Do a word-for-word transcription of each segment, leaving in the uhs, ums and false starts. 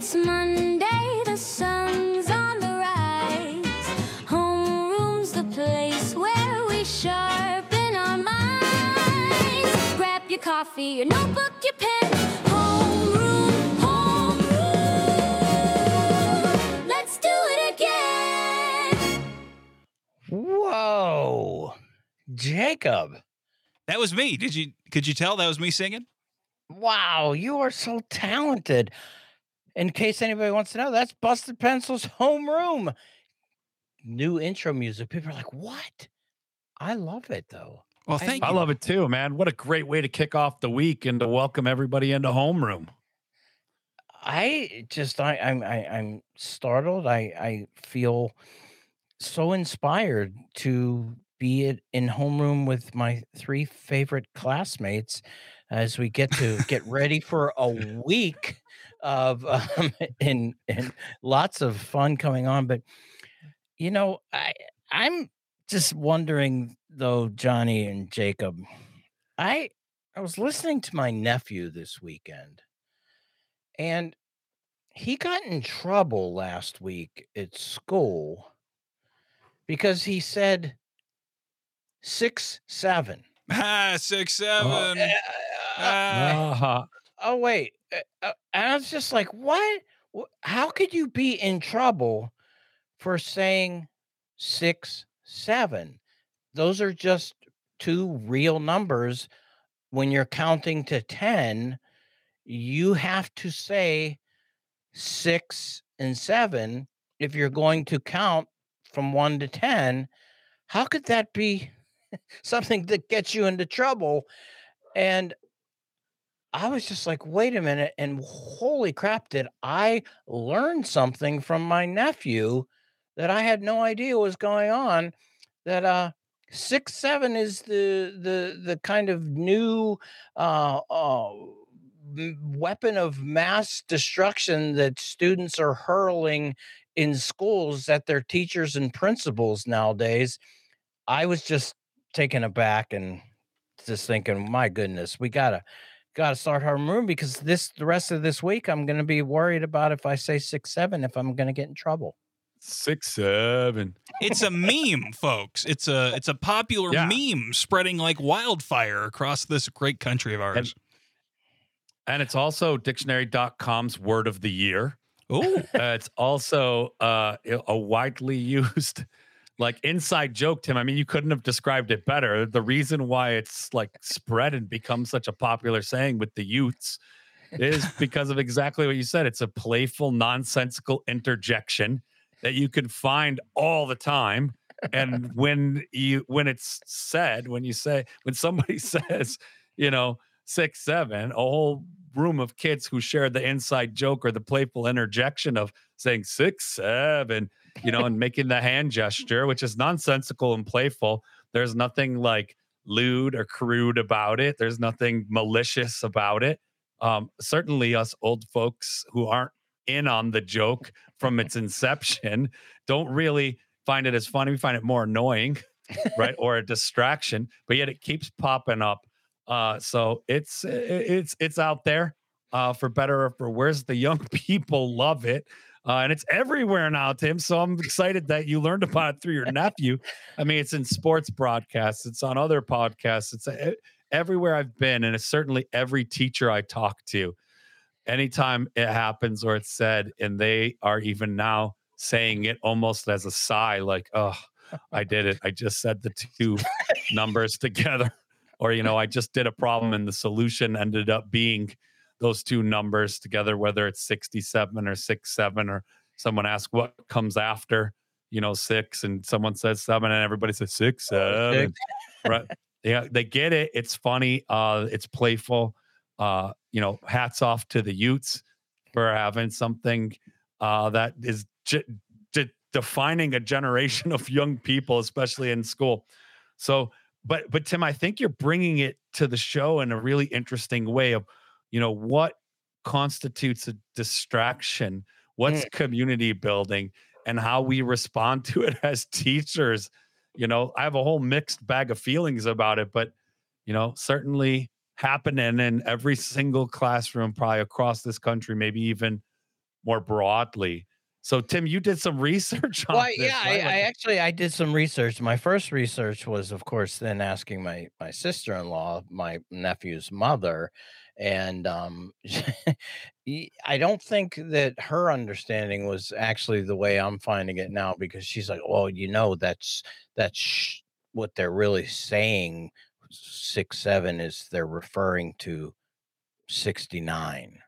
It's Monday, the sun's on the rise. Homeroom's the place where we sharpen our minds. Grab your coffee, your notebook, your pen. Homeroom, homeroom. Let's do it again. Whoa, Jacob. That was me. Did you, could you tell that was me singing? Wow, you are so talented. In case anybody wants to know, that's Busted Pencil's Homeroom. New intro music. People are like, what? I love it, though. Well, thank I you. love it too, man. What a great way to kick off the week and to welcome everybody into Homeroom. I just, I, I'm, I, I'm startled. I, I feel so inspired to be it in homeroom with my three favorite classmates as we get to get ready for a week of um, and and lots of fun coming on. But you know, I I'm just wondering though, Johnny and Jacob, I I was listening to my nephew this weekend, and he got in trouble last week at school because he said six seven. Ah, six, seven. Uh, Ah. Uh-huh. Oh wait, uh, uh, and I was just like, what? Wh- How could you be in trouble for saying six seven? Those are just two real numbers. When you're counting to ten, you have to say six and seven if you're going to count from one to ten. How could that be something that gets you into trouble? And I was just like, wait a minute. And holy crap, did I learn something from my nephew that I had no idea was going on? That uh six seven is the the the kind of new uh, uh m- weapon of mass destruction that students are hurling in schools at their teachers and principals nowadays. I was just taken aback and just thinking, my goodness, we gotta gotta start homeroom because this the rest of this week I'm gonna be worried about if I say six seven if I'm gonna get in trouble. Six, seven. It's a meme, folks. It's a it's a popular Yeah. meme spreading like wildfire across this great country of ours. And it's also dictionary dot com's word of the year. Oh, Uh, it's also uh, a widely used like inside joke, Tim. I mean, you couldn't have described it better. The reason why it's like spread and become such a popular saying with the youths is because of exactly what you said. It's a playful, nonsensical interjection that you can find all the time. And when you when it's said, when you say when somebody says, you know, six, seven, a whole room of kids who shared the inside joke or the playful interjection of saying six, seven, you know, and making the hand gesture, which is nonsensical and playful. There's nothing like lewd or crude about it. There's nothing malicious about it. Um, certainly us old folks who aren't in on the joke from its inception don't really find it as funny. We find it more annoying, right? Or a distraction, but yet it keeps popping up. Uh, so it's it's it's out there uh, for better or for worse. The young people love it. Uh, and it's everywhere now, Tim. So I'm excited that you learned about it through your nephew. I mean, it's in sports broadcasts. It's on other podcasts. It's uh, everywhere I've been. And it's certainly every teacher I talk to. Anytime it happens or it's said, and they are even now saying it almost as a sigh, like, oh, I did it. I just said the two numbers together. Or, you know, I just did a problem and the solution ended up being those two numbers together, whether it's sixty-seven or six, seven, or someone asks what comes after, you know, six, and someone says seven and everybody says six, seven. Right. Yeah, they get it. It's funny. Uh, it's playful. Uh, you know, hats off to the Utes for having something uh, that is j- j- defining a generation of young people, especially in school. So, but but Tim, I think you're bringing it to the show in a really interesting way of, you know, what constitutes a distraction, what's Mm. community building, and how we respond to it as teachers. You know, I have a whole mixed bag of feelings about it, but, you know, certainly happening in every single classroom, probably across this country, maybe even more broadly. So, Tim, you did some research on Well, this, yeah, I, right? I Like, actually I did some research. My first research was, of course, then asking my my sister-in-law, my nephew's mother, and um, y- I don't think that her understanding was actually the way I'm finding it now, because she's like, "Well, you know, that's that's sh- what they're really saying. Six seven is they're referring to sixty-nine."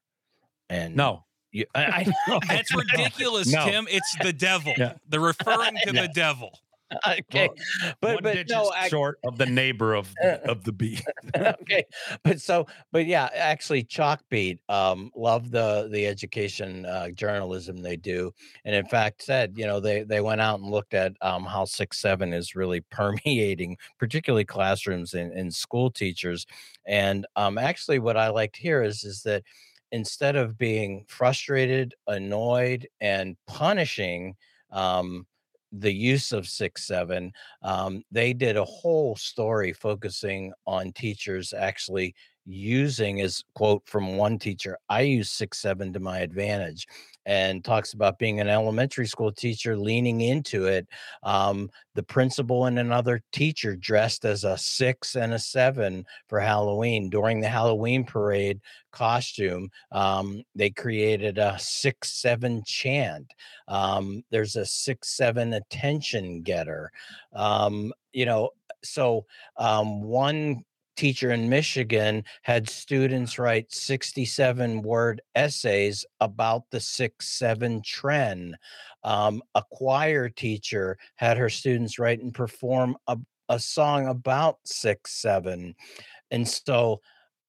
And no, you, I, no, I That's no, ridiculous, no. Tim. It's the devil. Yeah. They're referring to Yeah. the devil. okay, Well, but one but digit no, I, short of the neighbor of the of the bee. okay, but so but yeah, actually, Chalkbeat um, love the the education uh, journalism they do, and in fact said, you know, they they went out and looked at um, how six seven is really permeating, particularly classrooms and, and school teachers, and um, actually, what I liked here is is that instead of being frustrated, annoyed, and punishing. Um, the use of six seven, um, they did a whole story focusing on teachers actually using, as quote from one teacher, "I use six seven to my advantage," and talks about being an elementary school teacher leaning into it. Um, the principal and another teacher dressed as a six and a seven for Halloween during the Halloween parade costume. Um, they created a six seven chant. Um, there's a six seven attention getter. Um, you know, so um, one teacher in Michigan had students write sixty-seven word essays about the six seven trend. Um, a choir teacher had her students write and perform a, a song about six seven. And so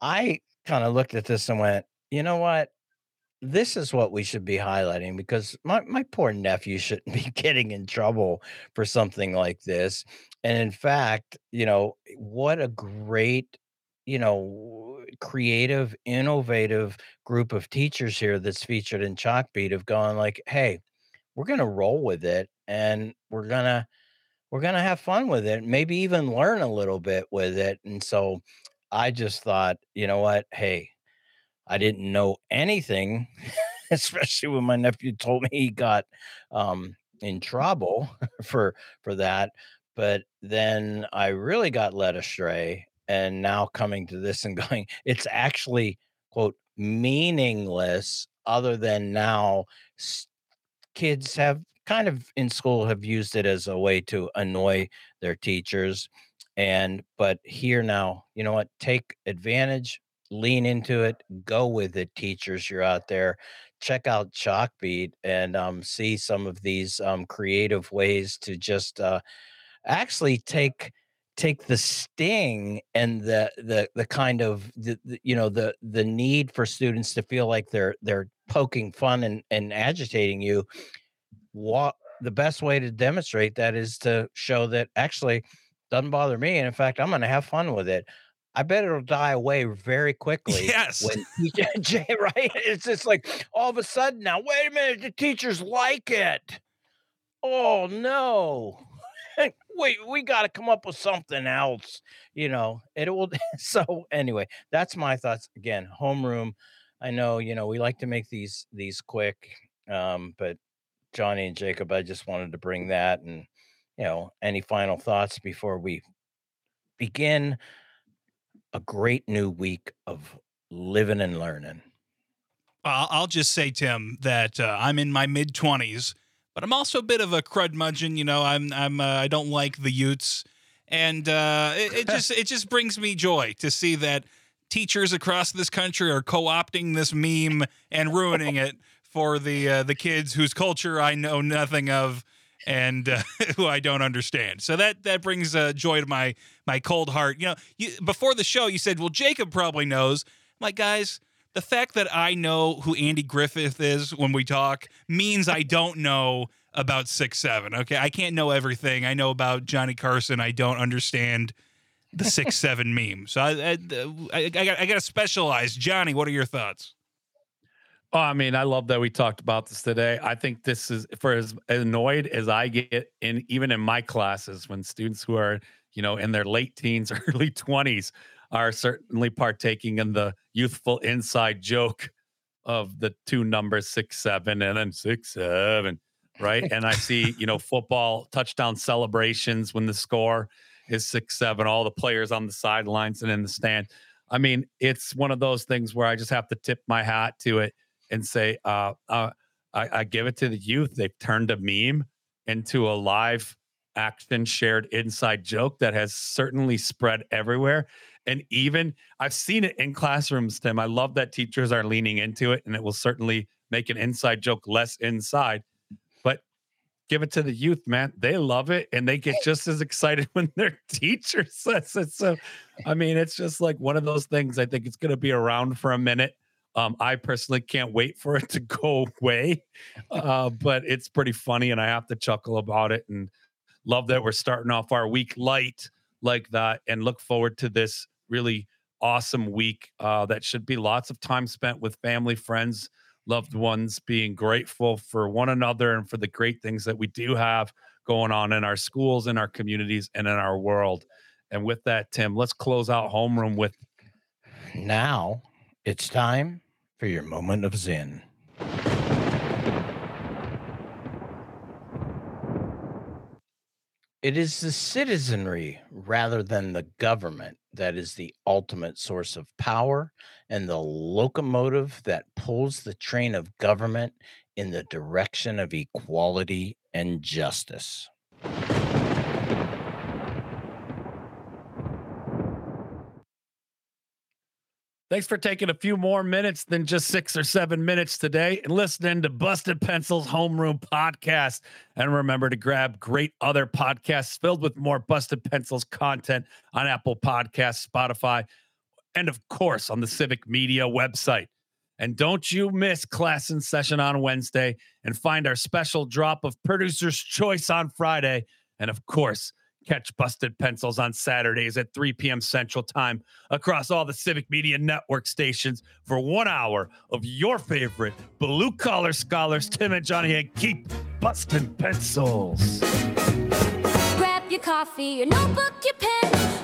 I kind of looked at this and went, you know what? This is what we should be highlighting, because my, my poor nephew shouldn't be getting in trouble for something like this. And in fact, you know, what a great, you know, creative, innovative group of teachers here that's featured in Chalkbeat have gone like, hey, we're gonna roll with it, and we're gonna we're gonna have fun with it, maybe even learn a little bit with it. And so I just thought, you know what? Hey, I didn't know anything, especially when my nephew told me he got um, in trouble for for that. But then I really got led astray, and now coming to this and going, it's actually quote meaningless. Other than now, s- kids have kind of in school have used it as a way to annoy their teachers. And but here now, you know what? Take advantage, lean into it, go with it, teachers. You're out there. Check out Chalkbeat and um, see some of these um, creative ways to just uh, actually take take the sting and the the the kind of the, the you know the the need for students to feel like they're they're poking fun and and agitating you. What the best way to demonstrate that is to show that actually doesn't bother me, and in fact, I'm gonna have fun with it. I bet it'll die away very quickly Yes. when teacher right? It's just like all of a sudden now, wait a minute, the teachers like it. Oh no. Wait, we gotta come up with something else, you know. It will so anyway, that's my thoughts. Again, homeroom. I know, you know, we like to make these these quick, um, but Johnny and Jacob, I just wanted to bring that. And, you know, any final thoughts before we begin a great new week of living and learning? I'll I'll just say, Tim, that uh, I'm in my mid twenties, but I'm also a bit of a crudmudgeon. You know, I'm I'm uh, I don't like the Utes, and uh, it, it just it just brings me joy to see that teachers across this country are co-opting this meme and ruining it for the uh, the kids whose culture I know nothing of and uh, who I don't understand. So that that brings uh, joy to my my cold heart. You know, you, before the show, you said, "Well, Jacob probably knows." I'm like, guys, the fact that I know who Andy Griffith is when we talk means I don't know about six seven. Okay, I can't know everything. I know about Johnny Carson. I don't understand the six seven meme. So I I, I, I got I got to specialize. Johnny, what are your thoughts? Oh, I mean, I love that we talked about this today. I think this is for as annoyed as I get in even in my classes when students who are, you know, in their late teens, early twenties are certainly partaking in the youthful inside joke of the two numbers six, seven, and then six, seven, right? And I see, you know, football touchdown celebrations when the score is six, seven, all the players on the sidelines and in the stand. I mean, it's one of those things where I just have to tip my hat to it and say, uh, uh, I, I give it to the youth. They've turned a meme into a live action shared inside joke that has certainly spread everywhere. And even I've seen it in classrooms, Tim. I love that teachers are leaning into it, and it will certainly make an inside joke less inside. But give it to the youth, man. They love it, and they get just as excited when their teacher says it. So, I mean, it's just like one of those things. I think it's going to be around for a minute. Um, I personally can't wait for it to go away, uh, but it's pretty funny, and I have to chuckle about it. And love that we're starting off our week light like that, and look forward to this really awesome week. Uh, that should be lots of time spent with family, friends, loved ones, being grateful for one another and for the great things that we do have going on in our schools, in our communities, and in our world. And with that, Tim, let's close out homeroom with Now it's time for your moment of Zen. It is the citizenry rather than the government that is the ultimate source of power and the locomotive that pulls the train of government in the direction of equality and justice. Thanks for taking a few more minutes than just six or seven minutes today and listening to Busted Pencil's Homeroom Podcast. And remember to grab great other podcasts filled with more Busted Pencils content on Apple Podcasts, Spotify, and of course on the Civic Media website. And don't you miss Class in Session on Wednesday, and find our special drop of Producer's Choice on Friday. And of course, catch Busted Pencils on Saturdays at three p.m. Central Time across all the Civic Media Network stations for one hour of your favorite blue-collar scholars, Tim and Johnny, and keep busting pencils. Grab your coffee, your notebook, your pen.